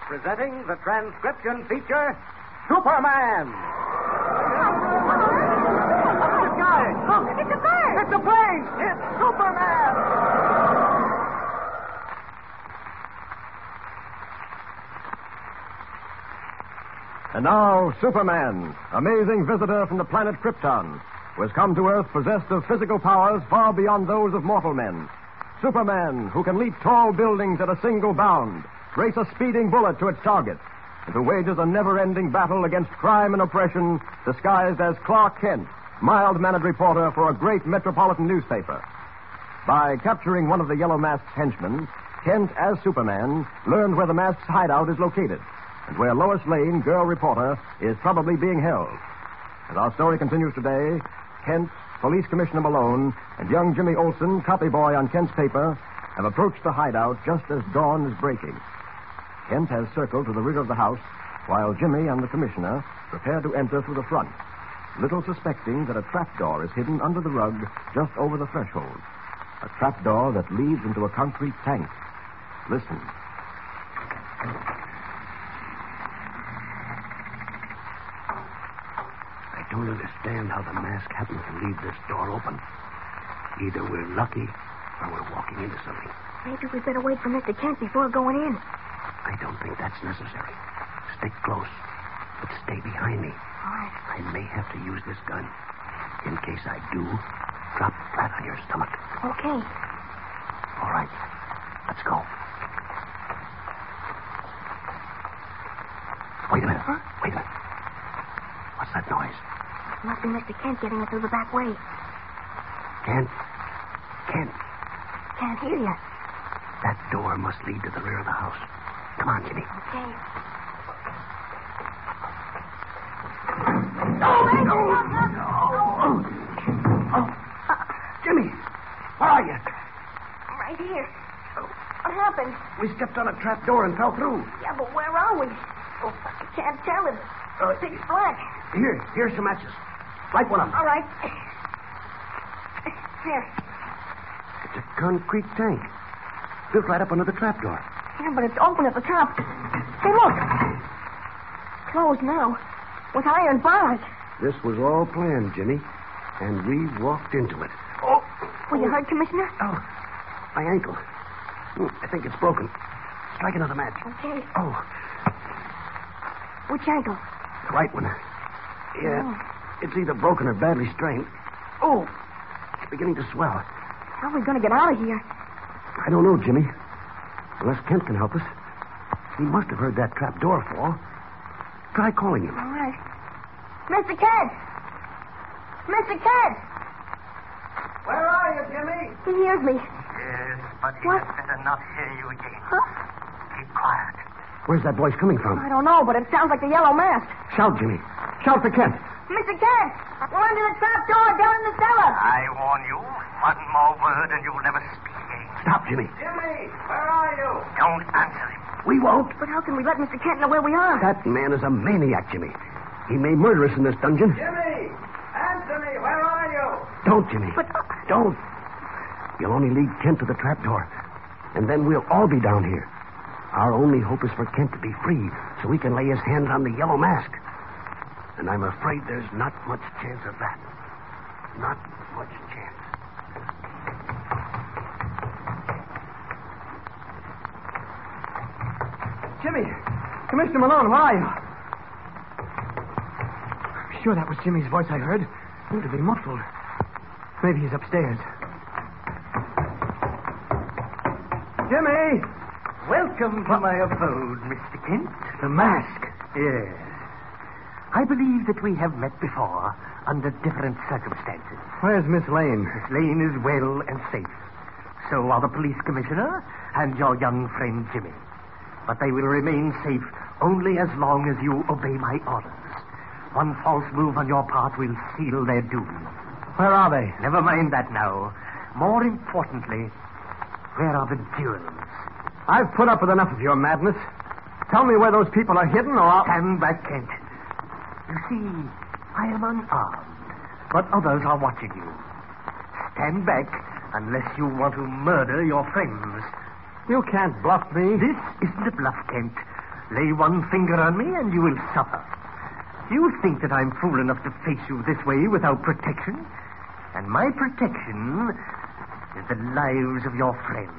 presenting the transcription feature, Superman. The guy! Look! It's a bird! It's a plane! It's Superman! And now, Superman, amazing visitor from the planet Krypton, who has come to Earth possessed of physical powers far beyond those of mortal men. Superman, who can leap tall buildings at a single bound, race a speeding bullet to its target, and who wages a never-ending battle against crime and oppression, disguised as Clark Kent, mild-mannered reporter for a great metropolitan newspaper. By capturing one of the Yellow Mask's henchmen, Kent, as Superman, learned where the Mask's hideout is located, and where Lois Lane, girl reporter, is probably being held. As our story continues today, Kent, Police Commissioner Malone, and young Jimmy Olsen, copy boy on Kent's paper, have approached the hideout just as dawn is breaking. Kent has circled to the rear of the house, while Jimmy and the commissioner prepare to enter through the front, little suspecting that a trapdoor is hidden under the rug just over the threshold. A trapdoor that leads into a concrete tank. Listen. I don't understand how the Mask happened to leave this door open. Either we're lucky or we're walking into something. Maybe we better wait for Mr. Kent before going in. I don't think that's necessary. Stick close, but stay behind me. All right. I may have to use this gun. In case I do, drop flat on your stomach. Okay. All right. Let's go. Wait a minute. Huh? Wait a minute. What's that noise? It must be Mr. Kent getting us through the back way. Kent. Kent. Can't hear you. That door must lead to the rear of the house. Come on, Jimmy. Okay. Jimmy, where are you? Right here. What happened? We stepped on a trap door and fell through. Yeah, but where are we? Oh, I can't tell it. Pitch black. Here's some matches. Light one of them. All right. Here. It's a concrete tank. Built right up under the trap door. Yeah, but it's open at the top. Hey, look. Closed now. With iron bars. This was all planned, Jimmy. And we walked into it. Oh! Were you hurt, Commissioner? Oh, my ankle. I think it's broken. Strike another match. Okay. Oh, Which ankle? the right one. Yeah, it's either broken or badly strained. Oh, it's beginning to swell. How are we going to get out of here? I don't know, Jimmy. Unless Kent can help us. He must have heard that trap door fall. Try calling him. All right. Mr. Kent! Mr. Kent! Where are you, Jimmy? He hears me. Yes, but he What? had better not hear you again. Huh? Keep quiet. Where's that voice coming from? I don't know, but it sounds like the Yellow Mask. Shout, Jimmy. Shout for Kent. Mr. Kent! We're under the trap door down in the cellar. I warn you, one more word and you'll never speak again. Stop, Jimmy. Jimmy, where are you? Don't answer him. We won't. But how can we let Mr. Kent know where we are? That man is a maniac, Jimmy. He may murder us in this dungeon. Jimmy! Answer me, where are you? Don't, Jimmy. But... Don't. You'll only lead Kent to the trapdoor. And then we'll all be down here. Our only hope is for Kent to be free so he can lay his hands on the Yellow Mask. And I'm afraid there's not much chance of that. Not much chance. Jimmy! Commissioner Malone, where are you? I'm sure that was Jimmy's voice I heard. Seemed to be muffled. Maybe he's upstairs. Jimmy! Welcome to my abode, Mr. Kent. The mask. Yes. I believe that we have met before under different circumstances. Where's Miss Lane? Miss Lane is well and safe. So are the police commissioner and your young friend Jimmy. But they will remain safe only as long as you obey my orders. One false move on your part will seal their doom. Where are they? Never mind that now. More importantly, where are the jewels? I've put up with enough of your madness. Tell me where those people are hidden, or I'll... Stand back, Kent. You see, I am unarmed, but others are watching you. Stand back unless you want to murder your friends. You can't bluff me. This isn't a bluff, Kent. Lay one finger on me and you will suffer. You think that I'm fool enough to face you this way without protection? And my protection is the lives of your friends.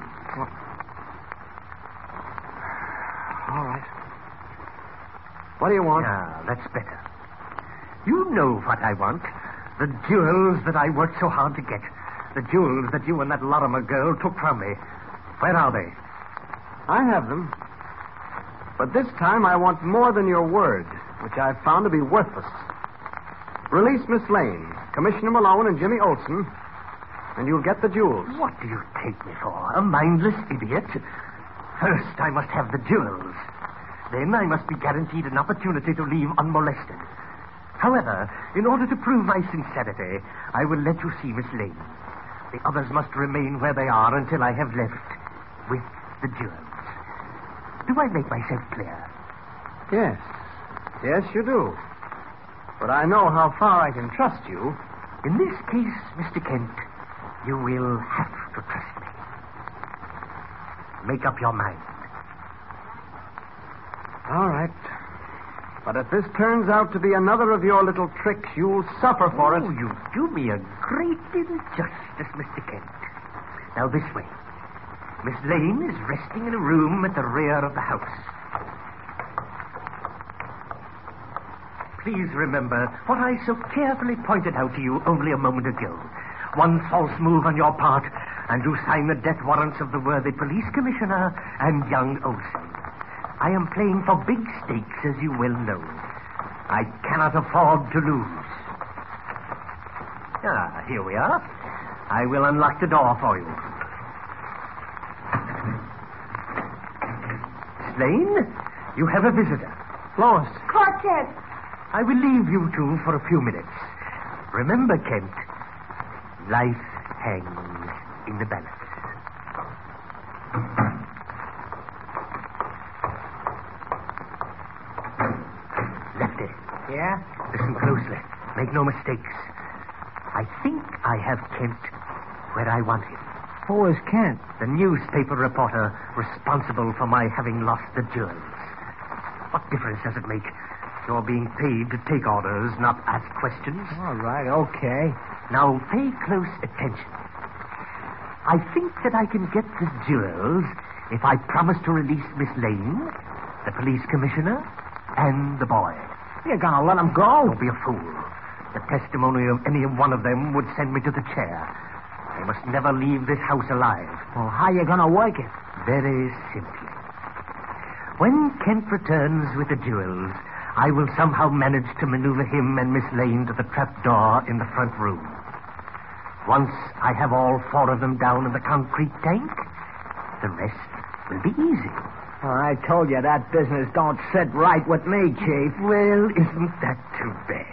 All right. What do you want? Ah, that's better. You know what I want. The jewels that I worked so hard to get. The jewels that you and that Lorimer girl took from me. Where are they? I have them. But this time I want more than your word, which I've found to be worthless. Release Miss Lane, Commissioner Malone, and Jimmy Olsen, and you'll get the jewels. What do you take me for? A mindless idiot? First, I must have the jewels. Then I must be guaranteed an opportunity to leave unmolested. However, in order to prove my sincerity, I will let you see Miss Lane. The others must remain where they are until I have left with the jewels. Do I make myself clear? Yes. Yes, you do. But I know how far I can trust you. In this case, Mr. Kent, you will have to trust me. Make up your mind. All right. But if this turns out to be another of your little tricks, you'll suffer for it. Oh, you do me a great injustice, Mr. Kent. Now, this way. Miss Lane is resting in a room at the rear of the house. Please remember what I so carefully pointed out to you only a moment ago. One false move on your part, and you sign the death warrants of the worthy police commissioner and young Olsen. I am playing for big stakes, as you well know. I cannot afford to lose. Ah, here we are. I will unlock the door for you. Miss Lane, you have a visitor. Lois. Quartet. I will leave you two for a few minutes. Remember, Kent, life hangs in the balance. Lefty. Yeah? Listen closely. Make no mistakes. I think I have Kent where I want him. Who is Kent? The newspaper reporter responsible for my having lost the jewels. What difference does it make? You're being paid to take orders, not ask questions. All right, okay. Now, pay close attention. I think that I can get the jewels if I promise to release Miss Lane, the police commissioner, and the boy. You're gonna let him go? Don't be a fool. The testimony of any one of them would send me to the chair. I must never leave this house alive. Well, how you gonna work it? Very simply. When Kent returns with the jewels, I will somehow manage to maneuver him and Miss Lane to the trap door in the front room. Once I have all four of them down in the concrete tank, the rest will be easy. Well, I told you that business don't sit right with me, Chief. Well, isn't that too bad?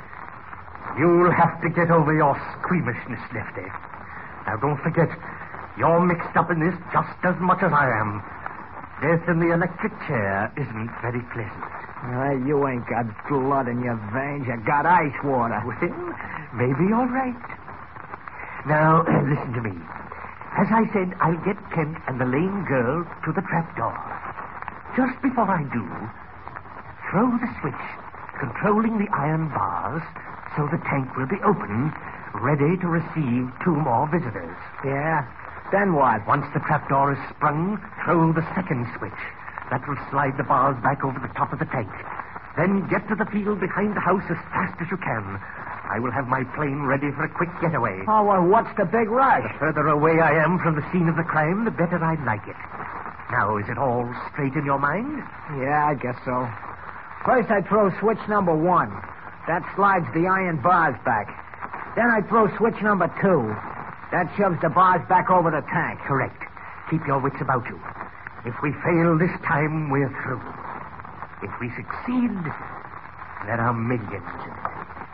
You'll have to get over your squeamishness, Lefty. Now, don't forget, you're mixed up in this just as much as I am. Death in the electric chair isn't very pleasant. You ain't got blood in your veins. You got ice water. Well, maybe you're right. Now, listen to me. As I said, I'll get Kent and the Lane girl to the trapdoor. Just before I do, throw the switch controlling the iron bars so the tank will be open, ready to receive two more visitors. Yeah? Then what? Once the trapdoor is sprung, throw the second switch. That will slide the bars back over the top of the tank. Then get to the field behind the house as fast as you can. I will have my plane ready for a quick getaway. Oh, well, what's the big rush? The further away I am from the scene of the crime, the better I like it. Now, is it all straight in your mind? Yeah, I guess so. First, I throw switch number 1. That slides the iron bars back. Then I throw switch number 2. That shoves the bars back over the tank. Correct. Keep your wits about you. If we fail this time, we're through. If we succeed, there are millions in it.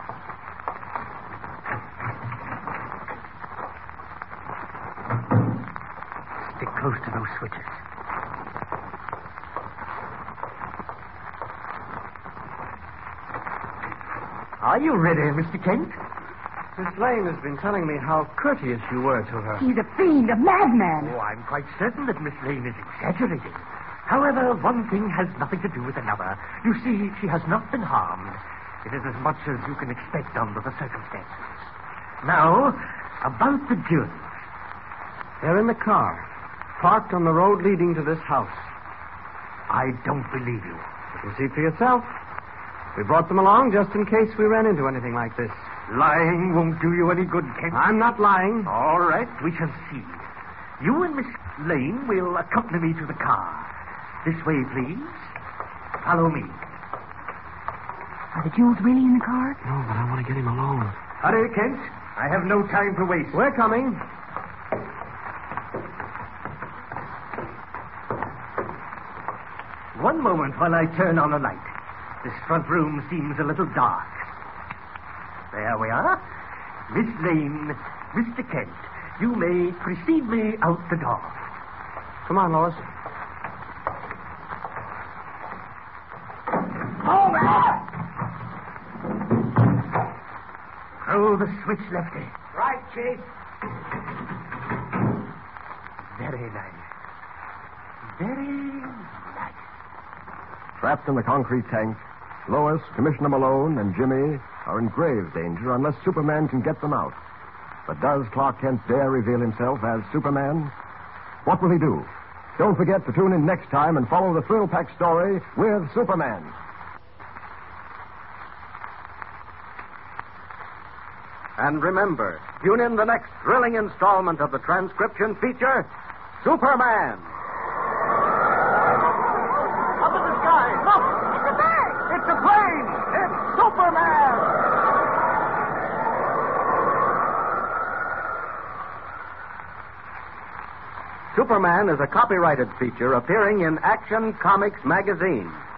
Stick close to those switches. Are you ready, Mr. Kent? Miss Lane has been telling me how courteous you were to her. He's a fiend, a madman. Oh, I'm quite certain that Miss Lane is exaggerating. However, one thing has nothing to do with another. You see, she has not been harmed. It is as much as you can expect under the circumstances. Now, about the jewels. They're in the car, parked on the road leading to this house. I don't believe you. You can see for yourself. We brought them along just in case we ran into anything like this. Lying won't do you any good, Kent. I'm not lying. All right, we shall see. You and Miss Lane will accompany me to the car. This way, please. Follow me. Are the jewels really in the car? No, but I want to get him alone. Hurry, Kent. I have no time to waste. We're coming. One moment while I turn on a light. This front room seems a little dark. There we are. Miss Lane, Mr. Kent, you may precede me out the door. Come on, Lois. Throw the switch, Lefty. Right, Chief. Very nice. Very nice. Trapped in the concrete tank, Lois, Commissioner Malone, and Jimmy are in grave danger unless Superman can get them out. But does Clark Kent dare reveal himself as Superman? What will he do? Don't forget to tune in next time and follow the thrill-packed story with Superman. And remember, tune in the next thrilling installment of the transcription feature, Superman. Up in the sky. Look! It's a bird! It's a plane! It's Superman! Superman is a copyrighted feature appearing in Action Comics magazine.